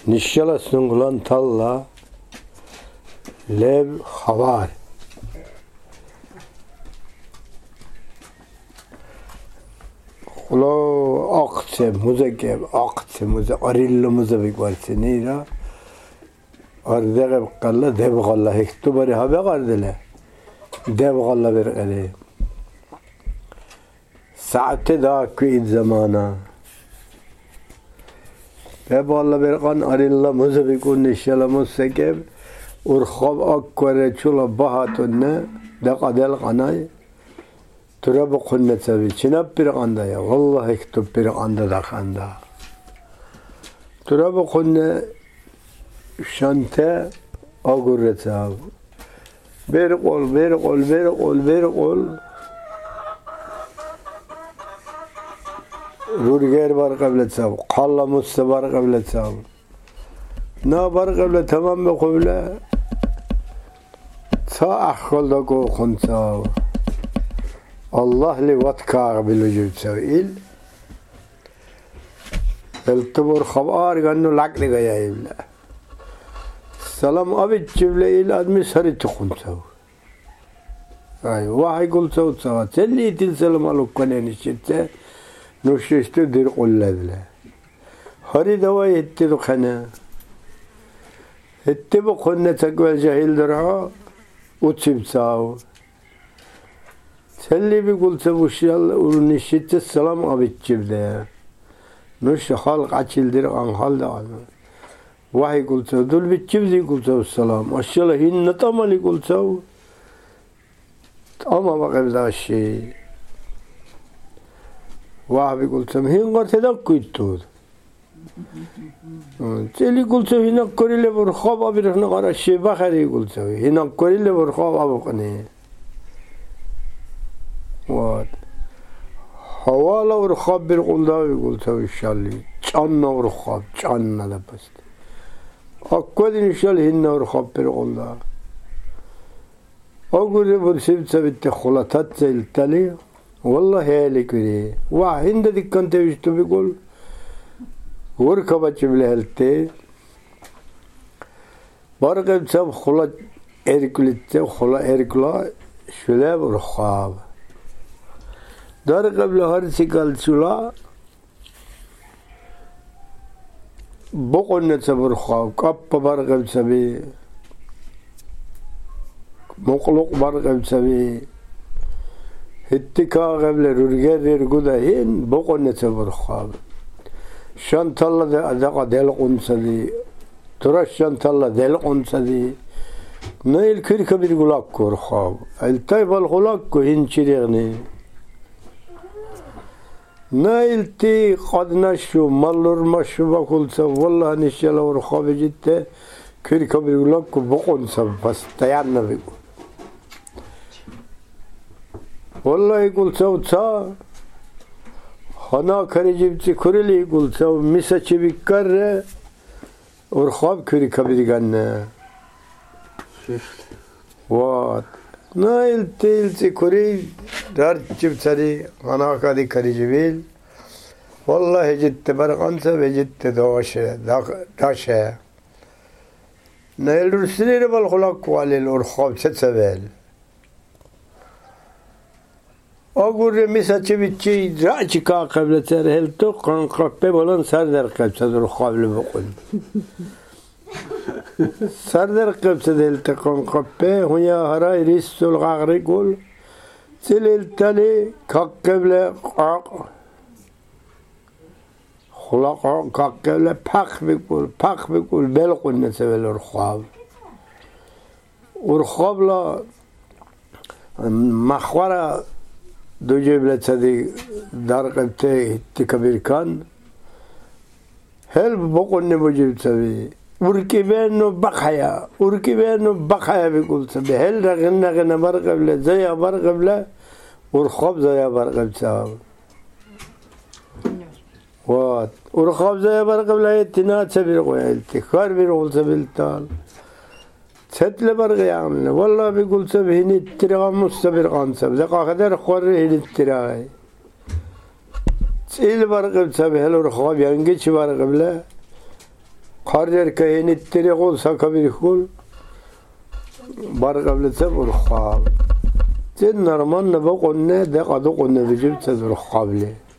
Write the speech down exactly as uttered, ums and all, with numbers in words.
نشلا سنغلان تلا لب خوار خلا آقت مزگب آقت مزگ آریل مزبیک وارسی نیرا آرده قلا دب قلا هکتو باری ها بقاردله دب قلا برقلی ساعت دا کوید زمانا دب قلا برقان آریل مزبیکون نشلا مزگب ورخاب أكره شلا بهاتونه دقادل قناي ترى بقولنا تبي شناب برقاندا يا والله يكتب برقاندا دخاندا ترى بقولنا شنطة أقول تاب بيرقول بيرقول بيرقول بيرقول رودجر بار قبل تاب قلا مستبار قبل تاب نا بار قبل تمام بقوله تا أخل دكو خنتاو الله لي واتكار بالوجود سويل التبور خبار قالوا لك لي جاي إلا سلام أبي تجيب لي إلا أدمي سرت خنتاو أي واحد يقول سو سوا تلي تلسلم على كونين الشتى نوششت دير قلة له هري دواء يتدو خنا يتبو خنة تقول جاهل درها وتشبساو تلي بيقول تبوشيال ونشيت السلام أبي تجيبده نش خالق عشيل در عن خالد عنا واحد يقول تو دول بتجيبدي يقول تو السلام أشياء هين نتامل يقول تو أما بقى بذا الشيء واحد يقول تو هين قرت دكويت تود تلي قلت هنا كوريله برخاب أبيرخنا قرا الشيء بخير يقول تو هنا كوريله برخاب أبو قني وات حوالا ورخاب بالقلدا يقول تو إنشالله جانا ورخاب جانا لبست أكيد إنشالله هنا ورخاب بالقلدا أقول برسيب سبت خلاطات زلتالي والله هالي كذي واحد ده كنت بيشتو بيقول وركبة جبله هالتي بارقب سب خلا إركلته خلا إركلا شلاب ورخاب دار قبل هر سكال شلا بقولنا سبر خاب كاب بارقب سبي مقلق بارقب سبي اتكا قبل رجال رجودا هين بقولنا سبر خاب شانتالله دقا دل قنصدي ترى شانتالله دل قنصدي نيل كيركا بيقولك كور خاب التايب الخلاق كهين شريغني نيل تي قد نشو مالور مشو بقول سو والله نشيلا ورخاب جدته كيركا بيقولك بقنصب بس تيارنا بيقول والله يقول سو تا خنا خريجي كوريلي يقول سو مسا بيكر ورخاب كوري كبيرغنا وات نايل تيل تي كوري دار جبتري خنا كادي خريجي بيل والله جت برقنسا بجت دوشه داشه نايل رسلي بالخلاق والي الورخاب ستسبل أقول مسا تبي رأيك كا قبل ترهل تو كان قبل بلون سر در قبل تدر قبل بقول سر در قبل تدل تكون قبل هيا هراي ريستول غاري يقول تلل تلي كا قبل قاق خلاق كا قبل بخ بيقول بخ بيقول بلقول نسبل الرخاب ورخاب لا مخورة دو جبلة تدي دار قبته تكبير كان هل بقول نبو جبت تبي وركبينه بقايا وركبينه بقايا بيقول تبي هل رغنا غنا برقب له زي برقب له ورخاب زي برقب تاب وات ورخاب زي برقب له يتنا تبي قوي تخار بيقول تبي التال ستل برقي عملنا والله بيقول سبه هني الترغى مستبر قان سب ذقا خدر خور هني الترغى سيل برقب سبه هلو رخاب ينجي شو برقب له خارجر كهين التريقول سكبير كل بار قبل تبر خاب تنرمان نبقون ده قدو قلنا بجيب تدر قبله